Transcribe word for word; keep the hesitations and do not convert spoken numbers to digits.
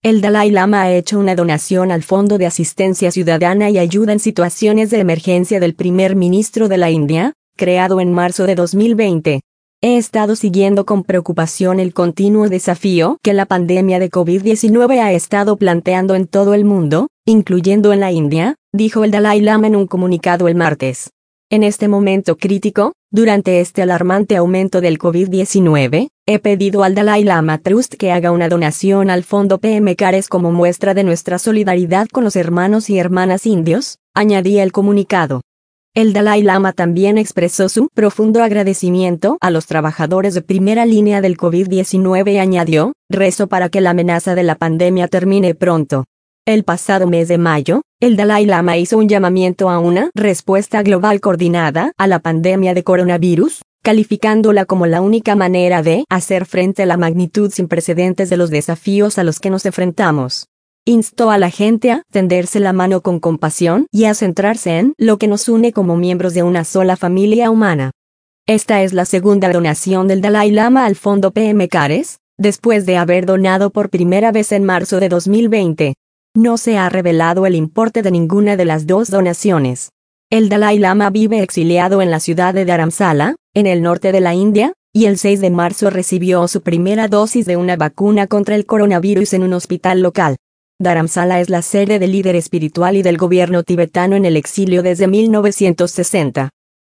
El Dalai Lama ha hecho una donación al Fondo de Asistencia Ciudadana y Ayuda en Situaciones de Emergencia del primer ministro de la India, creado en marzo de dos mil veinte. He estado siguiendo con preocupación el continuo desafío que la pandemia de COVID diecinueve ha estado planteando en todo el mundo, incluyendo en la India, dijo el Dalai Lama en un comunicado el martes. En este momento crítico, durante este alarmante aumento del COVID diecinueve, he pedido al Dalai Lama Trust que haga una donación al Fondo P M CARES como muestra de nuestra solidaridad con los hermanos y hermanas indios, añadía el comunicado. El Dalai Lama también expresó su profundo agradecimiento a los trabajadores de primera línea del COVID diecinueve y añadió, rezo para que la amenaza de la pandemia termine pronto. El pasado mes de mayo, el Dalai Lama hizo un llamamiento a una respuesta global coordinada a la pandemia de coronavirus, calificándola como la única manera de hacer frente a la magnitud sin precedentes de los desafíos a los que nos enfrentamos. Instó a la gente a tenderse la mano con compasión y a centrarse en lo que nos une como miembros de una sola familia humana. Esta es la segunda donación del Dalai Lama al Fondo P M CARES, después de haber donado por primera vez en marzo de dos mil veinte. No se ha revelado el importe de ninguna de las dos donaciones. El Dalai Lama vive exiliado en la ciudad de Dharamsala, en el norte de la India, y el seis de marzo recibió su primera dosis de una vacuna contra el coronavirus en un hospital local. Dharamsala es la sede del líder espiritual y del gobierno tibetano en el exilio desde mil novecientos sesenta.